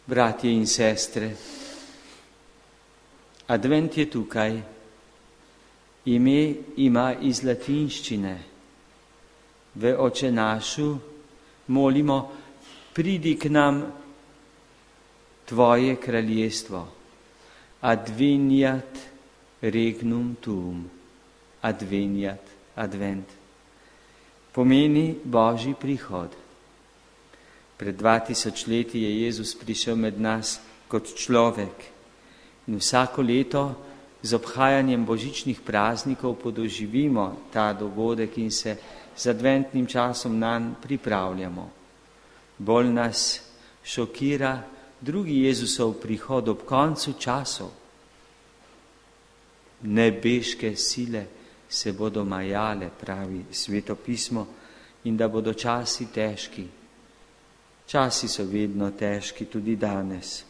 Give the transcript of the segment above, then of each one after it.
Bratje in sestre, advent je tukaj, ime ima iz latinščine. V Oče našu molimo, pridi k nam tvoje kraljestvo, adveniat regnum tuum, adveniat, advent. Pomeni Božji prihod. Pred 2000 leti je Jezus prišel med nas kot človek in vsako leto z obhajanjem božičnih praznikov podoživimo ta dogodek in se z adventnim časom nanj pripravljamo. Bolj nas šokira drugi Jezusov prihod ob koncu časov. Nebeške sile se bodo majale, pravi Sveto pismo, in da bodo časi težki. Časi so vedno težki, tudi danes.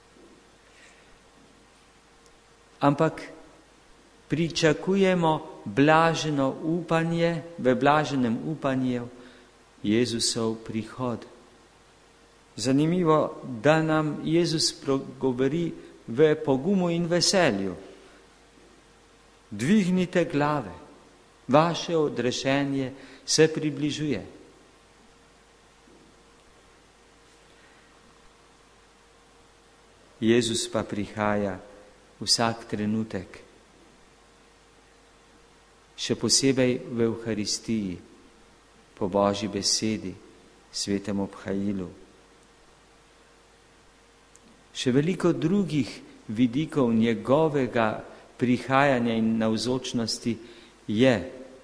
Ampak pričakujemo blaženo upanje, v blaženem upanju Jezusov prihod. Zanimivo, da nam Jezus govori v pogumu in veselju. Dvignite glave, vaše odrešenje se približuje. Jezus pa prihaja vsak trenutek, še posebej v Evharistiji, po Božji besedi, svetem obhajilu. Še veliko drugih vidikov njegovega prihajanja in navzočnosti je.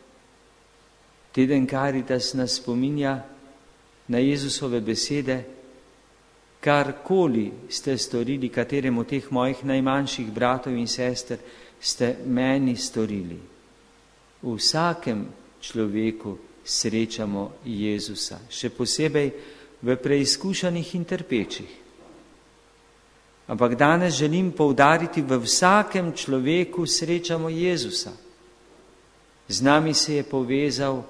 Teden Caritas nas spominja na Jezusove besede: karkoli ste storili kateremu teh mojih najmanjših bratov in sester, ste meni storili. V vsakem človeku srečamo Jezusa, še posebej v preizkušanih in trpečih. Ampak danes želim poudariti, v vsakem človeku srečamo Jezusa. Z nami se je povezal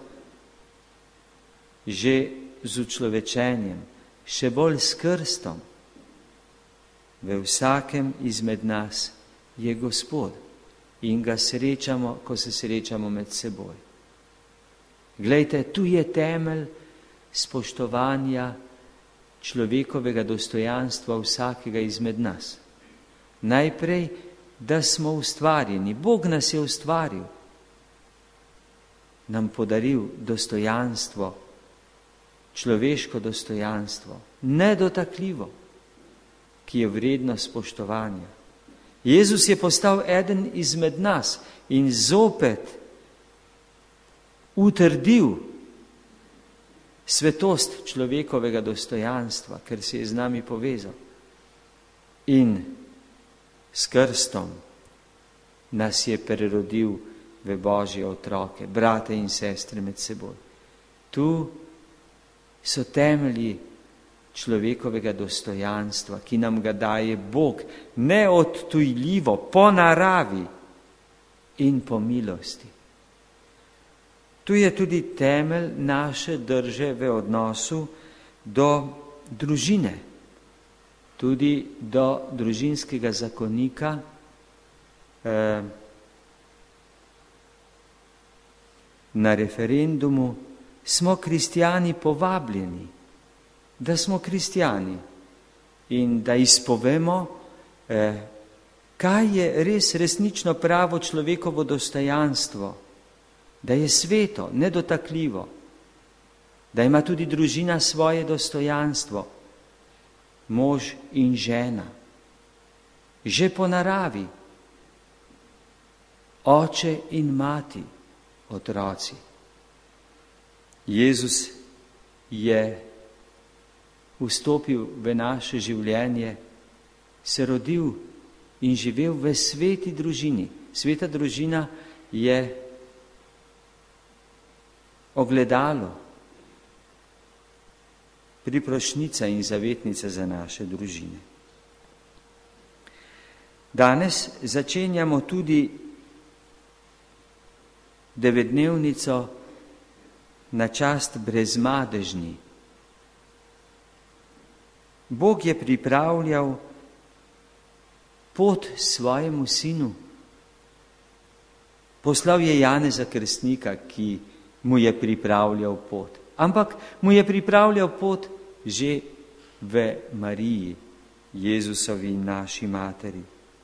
že z učlovečenjem, še bolj s krstom. V vsakem izmed nas je Gospod in ga srečamo, ko se srečamo med seboj. Glejte, tu je temelj spoštovanja človekovega dostojanstva vsakega izmed nas. Najprej, da smo ustvarjeni. Bog nas je ustvaril, nam podaril dostojanstvo, človeško dostojanstvo, nedotakljivo, ki je vredno spoštovanja. Jezus je postal eden izmed nas in zopet utrdil svetost človekovega dostojanstva, ker se je z nami povezal. In s krstom nas je prerodil v Božje otroke, brate in sestre med seboj. Tu so temelji človekovega dostojanstva, ki nam ga daje Bog, neodtujljivo, po naravi in po milosti. Tu je tudi temelj naše drže v odnosu do družine, tudi do družinskega zakonika, na referendumu smo kristjani povabljeni, da smo kristjani in da izpovemo, kaj je res resnično pravo človekovo dostojanstvo, da je sveto, nedotakljivo, da ima tudi družina svoje dostojanstvo, mož in žena, že po naravi, oče in mati, otroci. Jezus je vstopil v naše življenje, se rodil in živel v sveti družini. Sveta družina je ogledalo, priprošnica in zavetnica za naše družine. Danes začenjamo tudi 9-dnevnico na čast Brezmadežni. Bog je pripravljal pot svojemu sinu. Poslal je Janeza Krstnika, ki mu je pripravljal pot. Ampak mu je pripravljal pot že v Mariji, Jezusovi naši materi.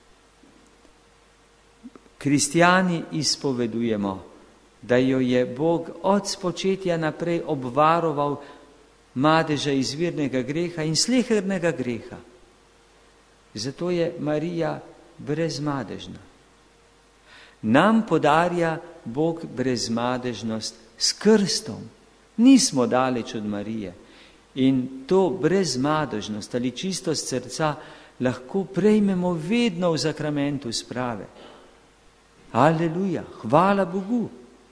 Kristjani izpovedujemo, da jo je Bog od spočetja naprej obvaroval madeža izvirnega greha in slehernega greha. Zato je Marija brezmadežna. Nam podarja Bog brezmadežnost s krstom. Nismo daleč od Marije. In to brezmadežnost ali čistost srca lahko prejmemo vedno v zakramentu sprave. Aleluja, hvala Bogu.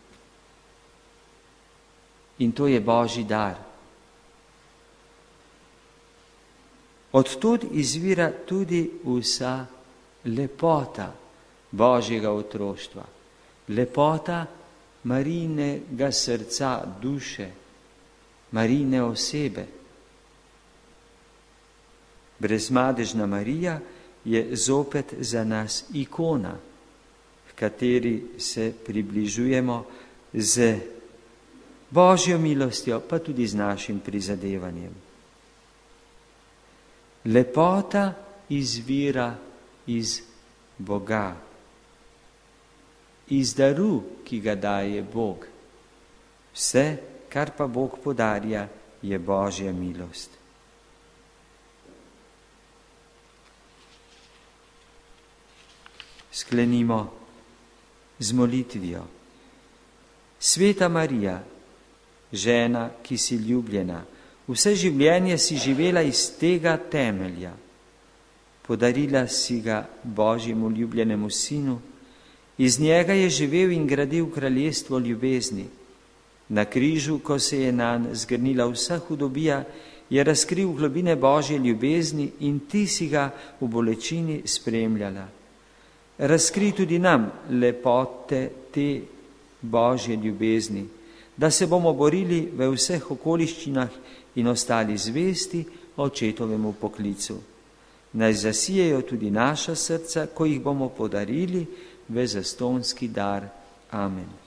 In to je Božji dar. Od tod izvira tudi vsa lepota Božjega otroštva. Lepota Marijinega srca, duše, Marijine osebe. Brezmadežna Marija je zopet za nas ikona, v kateri se približujemo z Božjo milostjo, pa tudi z našim prizadevanjem. Lepota izvira iz Boga, iz daru, ki ga daje Bog. Vse, kar pa Bog podarja, je Božja milost. Sklenimo z molitvijo. Sveta Marija, žena, ki si ljubljena, vse življenje si živela iz tega temelja. Podarila si ga Božjemu ljubljenemu sinu, iz njega je živel in gradil kraljestvo ljubezni. Na križu, ko se je nanj zgrnila vsa hudobija, je razkril globine Božje ljubezni in ti si ga v bolečini spremljala. Razkri tudi nam lepote te Božje ljubezni, da se bomo borili v vseh okoliščinah in ostali zvesti očetovemu poklicu. Naj zasijejo tudi naša srca, ko jih bomo podarili v zastonski dar. Amen.